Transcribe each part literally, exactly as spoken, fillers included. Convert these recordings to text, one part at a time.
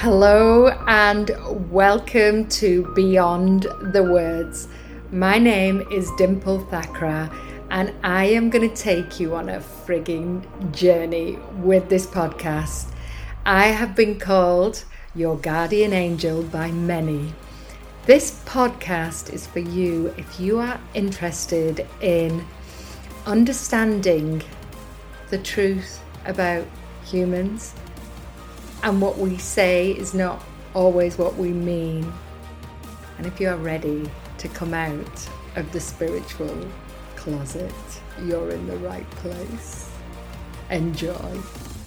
Hello and welcome to Beyond the Words. My name is Dimple Thakra and I am going to take you on a frigging journey with this podcast. I have been called your guardian angel by many. This podcast is for you if you are interested in understanding the truth about humans, and what we say is not always what we mean. And if you are ready to come out of the spiritual closet, you're in the right place. Enjoy.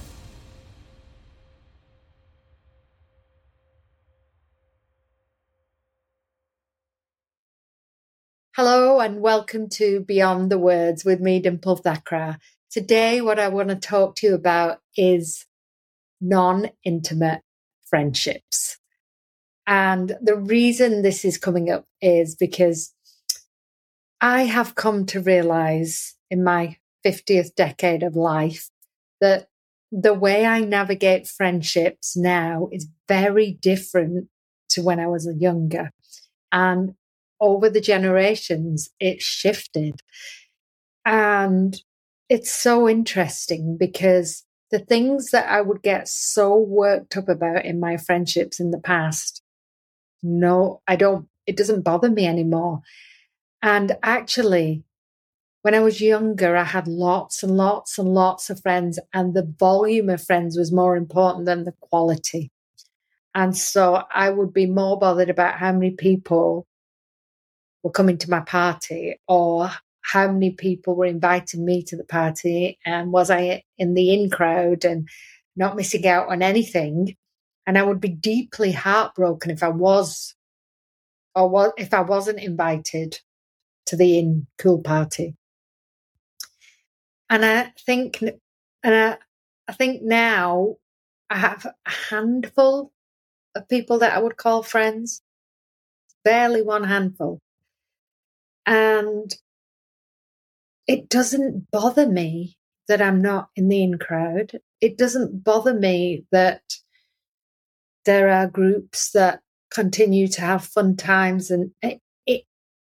Hello and welcome to Beyond the Words with me, Dimple Thakra. Today, what I want to talk to you about is non-intimate friendships. And the reason this is coming up is because I have come to realize in my fiftieth decade of life that the way I navigate friendships now is very different to when I was younger. And over the generations, it's shifted. And it's so interesting because the things that I would get so worked up about in my friendships in the past, no, I don't, it doesn't bother me anymore. And actually, when I was younger, I had lots and lots and lots of friends, and the volume of friends was more important than the quality. And so I would be more bothered about how many people were coming to my party or how many people were inviting me to the party, and was I in the in crowd and not missing out on anything. And I would be deeply heartbroken if I was, or was, if I wasn't invited to the in cool party. And I think, and I, I think now I have a handful of people that I would call friends, barely one handful. And it doesn't bother me that I'm not in the in crowd. It doesn't bother me that there are groups that continue to have fun times, and it, it,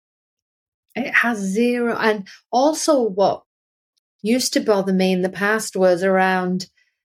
it has zero. And also what used to bother me in the past was around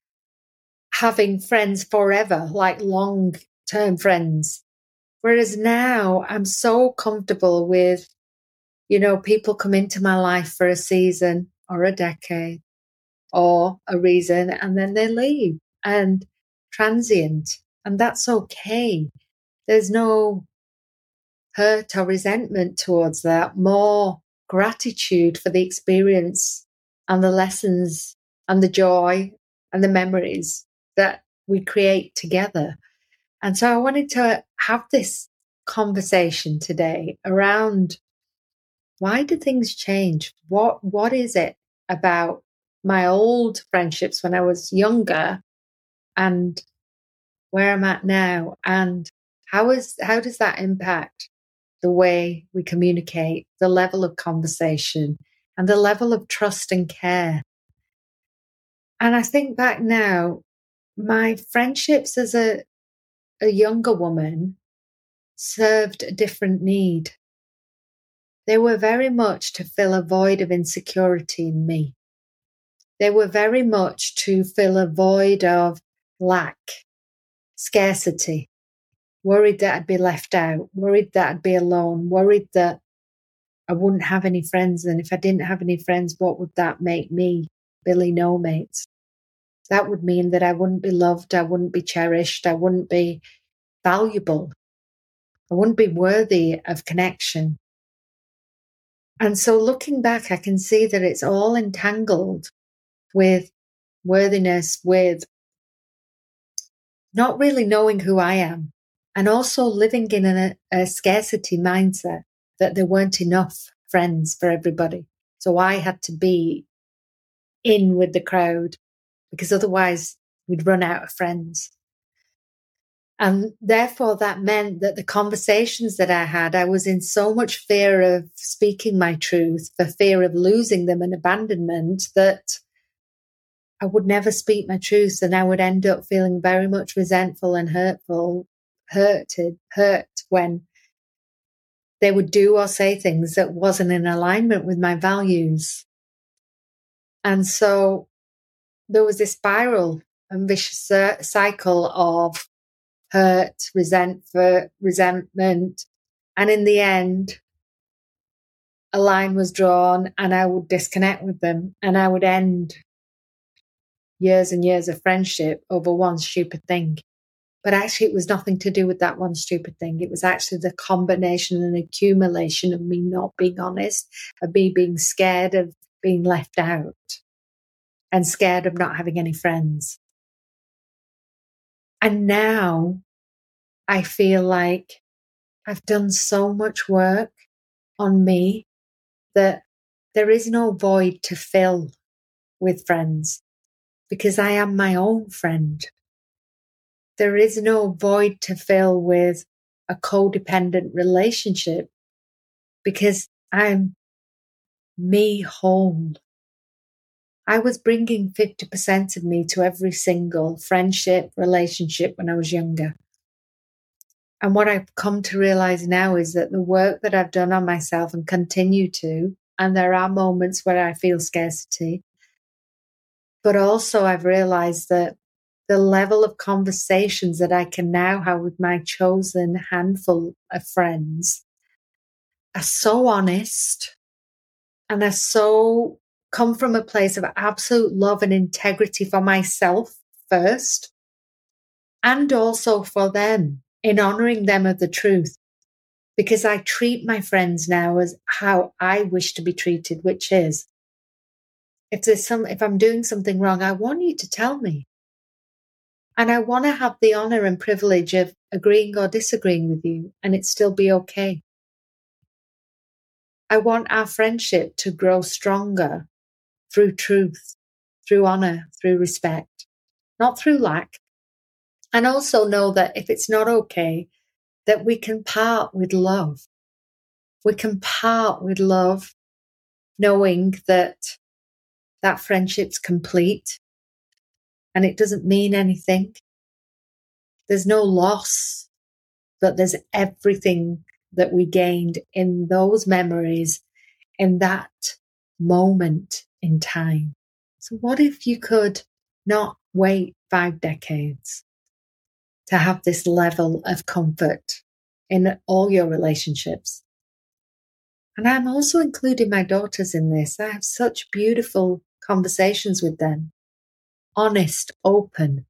having friends forever, like long-term friends. Whereas now I'm so comfortable with, you know, people come into my life for a season or a decade or a reason, and then they leave, and transient. And that's okay. There's no hurt or resentment towards that, more gratitude for the experience and the lessons and the joy and the memories that we create together. And so I wanted to have this conversation today around, why do things change? What What is it about my old friendships when I was younger and where I'm at now? And how is how does that impact the way we communicate, the level of conversation, and the level of trust and care? And I think back now, my friendships as a, a younger woman served a different need. They were very much to fill a void of insecurity in me. They were very much to fill a void of lack, scarcity, worried that I'd be left out, worried that I'd be alone, worried that I wouldn't have any friends. And if I didn't have any friends, what would that make me? Billy No Mates. That would mean that I wouldn't be loved, I wouldn't be cherished, I wouldn't be valuable, I wouldn't be worthy of connection. And so looking back, I can see that it's all entangled with worthiness, with not really knowing who I am, and also living in a, a scarcity mindset that there weren't enough friends for everybody. So I had to be in with the crowd because otherwise we'd run out of friends. And therefore that meant that the conversations that I had, I was in so much fear of speaking my truth, for fear of losing them and abandonment, that I would never speak my truth, and I would end up feeling very much resentful and hurtful, hurted, hurt when they would do or say things that wasn't in alignment with my values. And so there was this spiral and vicious cycle of hurt, resentful, resentment. And in the end, a line was drawn and I would disconnect with them and I would end years and years of friendship over one stupid thing. But actually, it was nothing to do with that one stupid thing. It was actually the combination and accumulation of me not being honest, of me being scared of being left out and scared of not having any friends. And now I feel like I've done so much work on me that there is no void to fill with friends because I am my own friend. There is no void to fill with a codependent relationship because I'm me whole. I was bringing fifty percent of me to every single friendship, relationship when I was younger. And what I've come to realize now is that the work that I've done on myself and continue to, and there are moments where I feel scarcity, but also I've realized that the level of conversations that I can now have with my chosen handful of friends are so honest and are so come from a place of absolute love and integrity for myself first, and also for them in honoring them of the truth. Because I treat my friends now as how I wish to be treated, which is, if there's some, if I'm doing something wrong, I want you to tell me. And I want to have the honor and privilege of agreeing or disagreeing with you and it still be okay. I want our friendship to grow stronger through truth, through honor, through respect, not through lack. And also know that if it's not okay, that we can part with love. We can part with love, knowing that that friendship's complete and it doesn't mean anything. There's no loss, but there's everything that we gained in those memories in that moment in time. So what if you could not wait five decades to have this level of comfort in all your relationships? And I'm also including my daughters in this. I have such beautiful conversations with them, honest, open,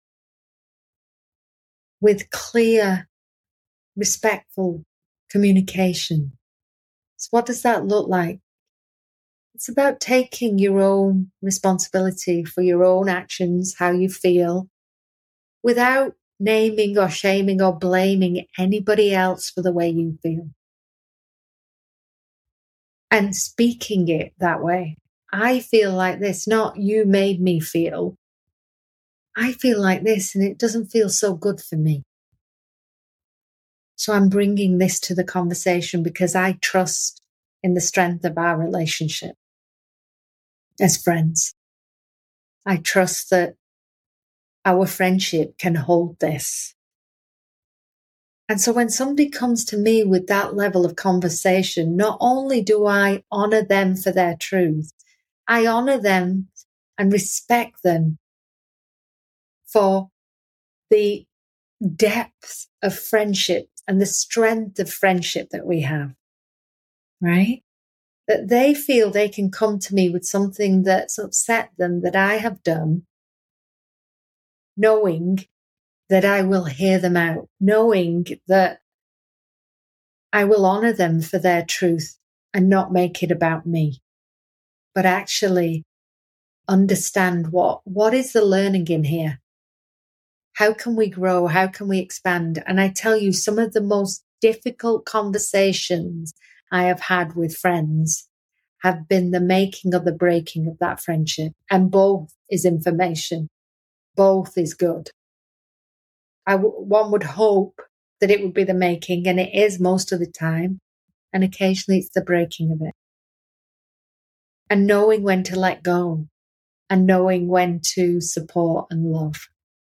with clear, respectful communication. So what does that look like? It's about taking your own responsibility for your own actions, how you feel, without naming or shaming or blaming anybody else for the way you feel. And speaking it that way. I feel like this, not you made me feel. I feel like this and it doesn't feel so good for me. So I'm bringing this to the conversation because I trust in the strength of our relationship as friends. I trust that our friendship can hold this. And so when somebody comes to me with that level of conversation, not only do I honor them for their truth, I honor them and respect them for the depth of friendship and the strength of friendship that we have, right? That they feel they can come to me with something that's upset them that I have done, knowing that I will hear them out, knowing that I will honor them for their truth and not make it about me, but actually understand what, what is the learning in here? How can we grow? How can we expand? And I tell you, some of the most difficult conversations I have had with friends have been the making or the breaking of that friendship. And both is information. Both is good. I w- one would hope that it would be the making, and it is most of the time. And occasionally it's the breaking of it. And knowing when to let go. and knowing when to support and love.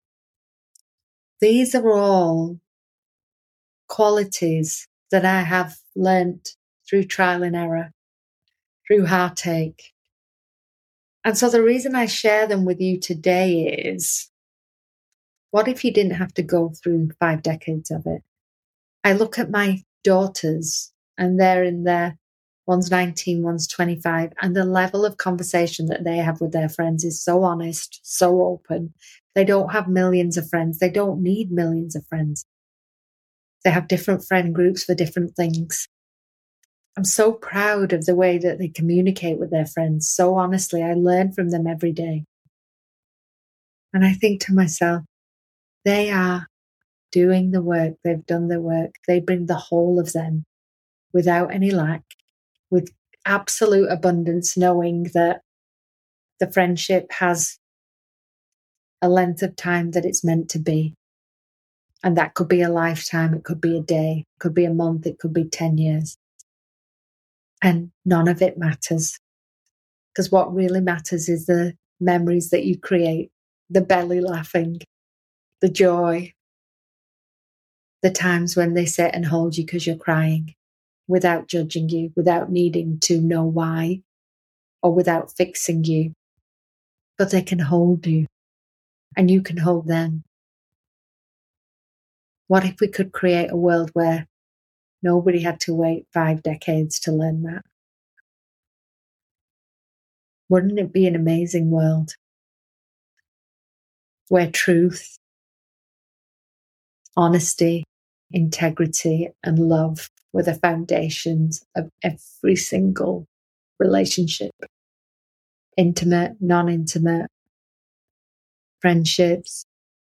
These are all qualities that I have learnt through trial and error, through heartache. And so the reason I share them with you today is, what if you didn't have to go through five decades of it? I look at my daughters and they're in their, one's nineteen, one's twenty-five, and the level of conversation that they have with their friends is so honest, so open. They don't have millions of friends. They don't need millions of friends. They have different friend groups for different things. I'm so proud of the way that they communicate with their friends. So honestly, I learn from them every day. And I think to myself, they are doing the work. They've done the work. They bring the whole of them without any lack, with absolute abundance, knowing that the friendship has a length of time that it's meant to be. And that could be a lifetime. It could be a day. It could be a month. It could be ten years. And none of it matters. Because what really matters is the memories that you create, the belly laughing, the joy, the times when they sit and hold you because you're crying without judging you, without needing to know why, or without fixing you. But they can hold you and you can hold them. What if we could create a world where nobody had to wait five decades to learn that? Wouldn't it be an amazing world where truth, honesty, integrity, and love were the foundations of every single relationship? Intimate, non-intimate, friendships,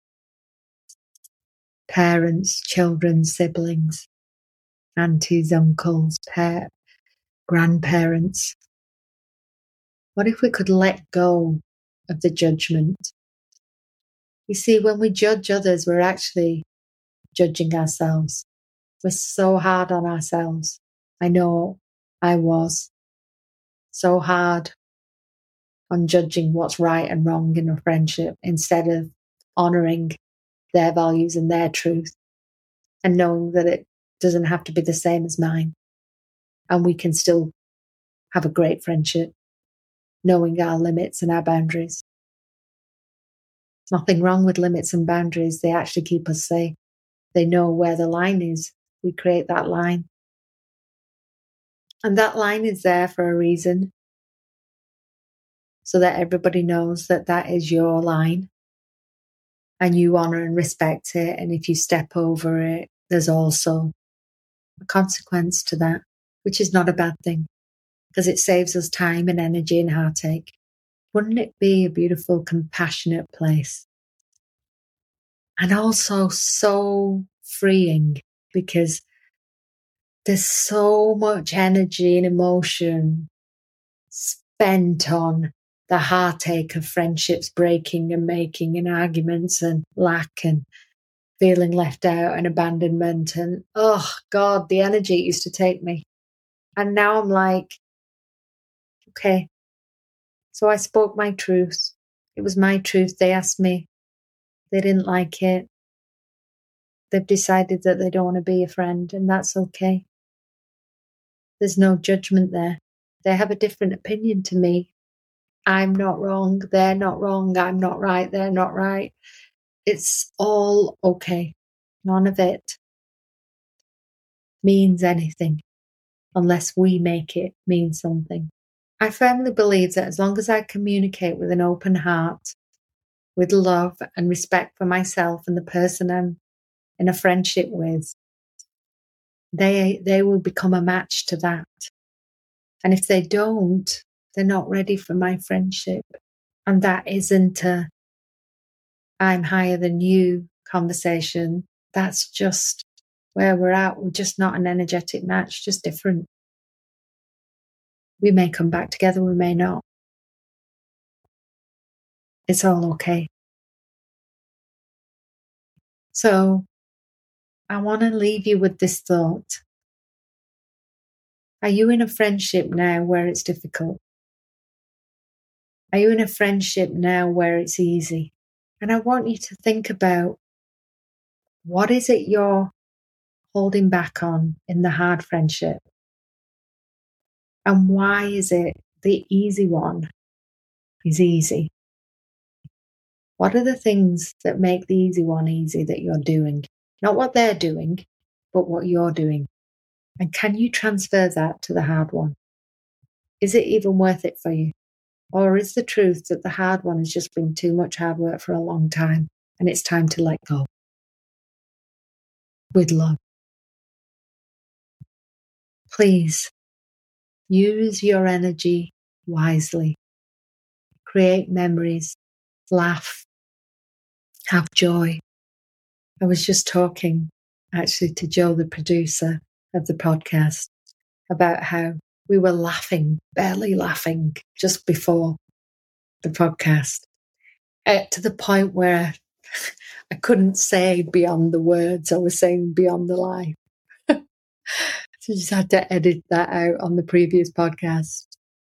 parents, children, siblings, aunties, uncles, par- grandparents. What if we could let go of the judgment? You see, when we judge others, we're actually judging ourselves. We're so hard on ourselves. I know I was so hard on judging what's right and wrong in a friendship instead of honouring their values and their truth and knowing that it doesn't have to be the same as mine. And we can still have a great friendship, knowing our limits and our boundaries. Nothing wrong with limits and boundaries. They actually keep us safe. They know where the line is. We create that line. And that line is there for a reason, so that everybody knows that that is your line and you honour and respect it. And if you step over it, there's also a consequence to that, which is not a bad thing because it saves us time and energy and heartache. Wouldn't it be a beautiful, compassionate place? And also so freeing, because there's so much energy and emotion spent on the heartache of friendships breaking and making and arguments and lack and feeling left out and abandonment. And oh God, the energy it used to take me. And now I'm like, okay, so I spoke my truth. It was my truth. They asked me. They didn't like it. They've decided that they don't want to be a friend, and that's okay. There's no judgment there. They have a different opinion to me. I'm not wrong. They're not wrong. I'm not right. They're not right. It's all okay. None of it means anything unless we make it mean something. I firmly believe that as long as I communicate with an open heart, with love and respect for myself and the person I'm in a friendship with, they they will become a match to that. And if they don't, they're not ready for my friendship. And that isn't a I'm higher than you conversation. That's just where we're at. We're just not an energetic match, just different. We may come back together, we may not. It's all okay. So I want to leave you with this thought. Are you in a friendship now where it's difficult? Are you in a friendship now where it's easy? And I want you to think about, what is it you're holding back on in the hard friendship? And why is it the easy one is easy? What are the things that make the easy one easy that you're doing? Not what they're doing, but what you're doing. And can you transfer that to the hard one? Is it even worth it for you? Or is the truth that the hard one has just been too much hard work for a long time and it's time to let go? With love. Please use your energy wisely. Create memories. Laugh. Have joy. I was just talking actually to Joe, the producer of the podcast, about how we were laughing, barely laughing, just before the podcast, uh, to the point where I couldn't say beyond the words. I was saying beyond the line. So I just had to edit that out on the previous podcast.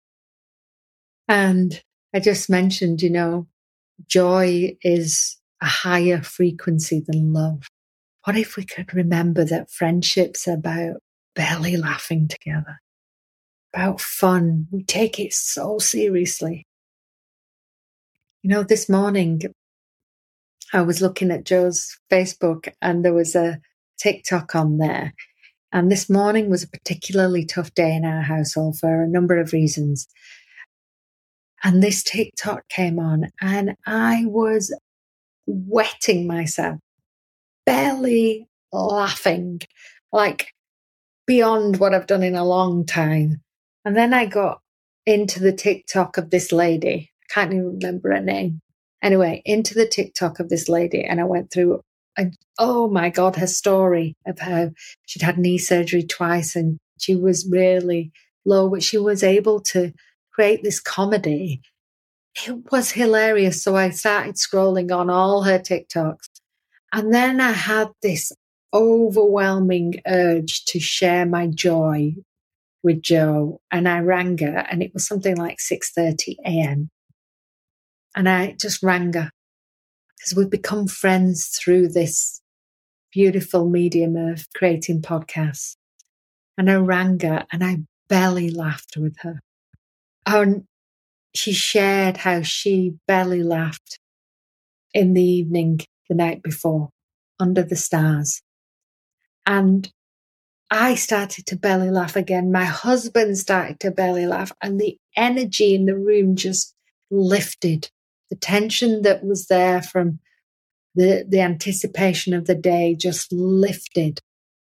And I just mentioned, you know, joy is a higher frequency than love. What if we could remember that friendship's about barely laughing together, about fun? We take it so seriously. You know, this morning I was looking at Joe's Facebook and there was a TikTok on there. And this morning was a particularly tough day in our household for a number of reasons. And this TikTok came on and I was wetting myself, barely laughing, like beyond what I've done in a long time. And then I got into the TikTok of this lady. I can't even remember her name. Anyway, into the TikTok of this lady, and I went through, and oh my God, her story of how she'd had knee surgery twice and she was really low, but she was able to create this comedy. It was hilarious. So I started scrolling on all her TikToks. And then I had this overwhelming urge to share my joy with Joe. And I rang her, and it was something like six thirty a.m. And I just rang her because we've become friends through this beautiful medium of creating podcasts. And I rang her and I belly laughed with her. And she shared how she belly laughed in the evening the night before under the stars. And I started to belly laugh again. My husband started to belly laugh, and the energy in the room just lifted. The tension that was there from the, the anticipation of the day just lifted.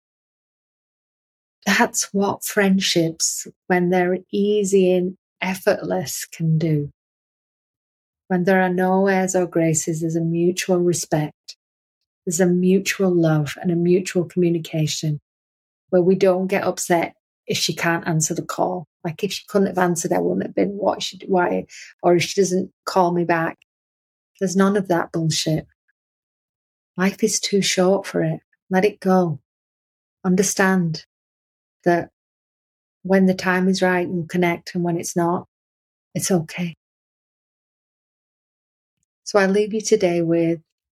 That's what friendships, when they're easy and effortless, can do. When there are no airs or graces, there's a mutual respect. There's a mutual love and a mutual communication where we don't get upset if she can't answer the call. Like if she couldn't have answered, I wouldn't have been what she, why, or if she doesn't call me back. There's none of that bullshit. Life is too short for it. Let it go. Understand that when the time is right, you'll connect, and when it's not, it's okay. So I leave you today with,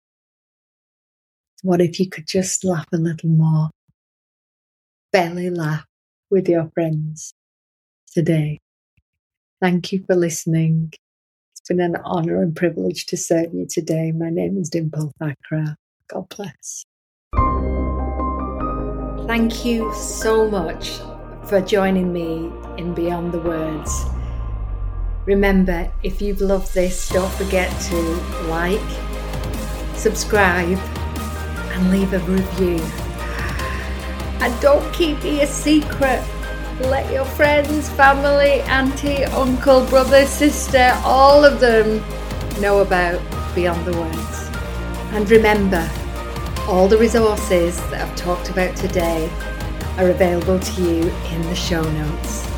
what if you could just laugh a little more? Belly laugh with your friends today. Thank you for listening. It's been an honour and privilege to serve you today. My name is Dimple Thakrar. God bless. Thank you so much for joining me in Beyond the Words. Remember, if you've loved this, don't forget to like, subscribe, and leave a review. And don't keep it a secret. Let your friends, family, auntie, uncle, brother, sister, all of them know about Beyond the Words. And remember, all the resources that I've talked about today are available to you in the show notes.